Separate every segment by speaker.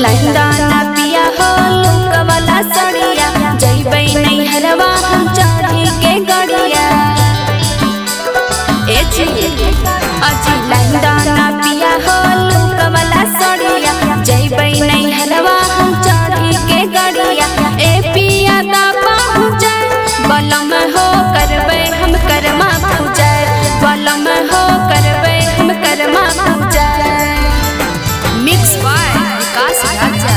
Speaker 1: लहंगा ना पिया हो लुक वाला सड़िया जइबै नैहरवा हम चढ़ी के गड़िया। ए जी अजी लहंगा ना पिया हो लुक वाला सड़िया जइबै नैहरवा हम चढ़ी के गड़िया। ए पिया दा पहुँचे बलम हो करबै हम करमा पूजा बलम हो करबै हम करमा पूजा। Mix by Vikas Raja.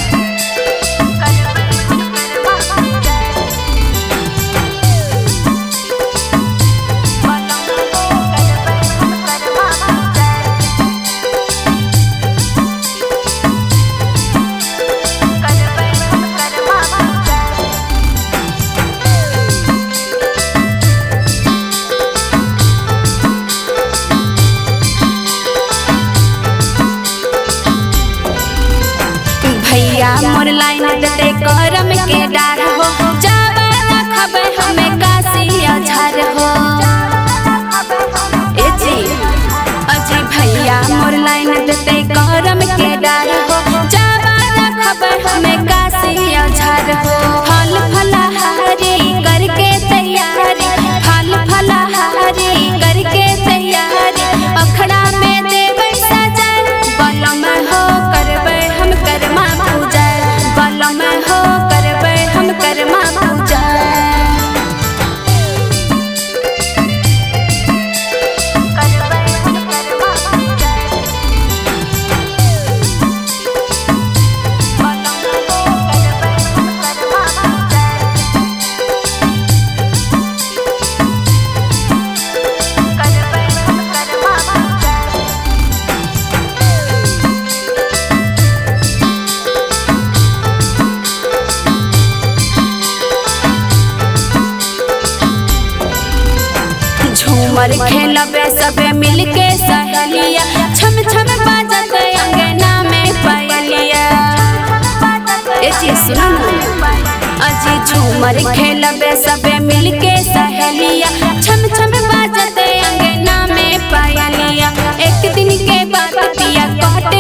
Speaker 1: भैया मोर लाइन देते करम के डार हो जावा रखबै हमें काशी अझार हो। ए जी अजी भैया मोर लाइन देते करम के डार हो जावा रखबै हमें काशी अझार हो। फल फलहारी करके तैयारी फल फलहारी करके तैयारी अखड़ा में देबै सजा बलम हो करबै हम करमा पूजा बलम हो करबै हम करमा पूजा। झूमर खेलबे सबे मिलके सहेलिया छम छम बाजत अंगना में पायलिया। ए जी सुनो ना अजी झूमर खेलबे सबे मिलके सहेलिया छम छम बाजत अंगना में पायलिया। एक दिन के बाद पिया कहते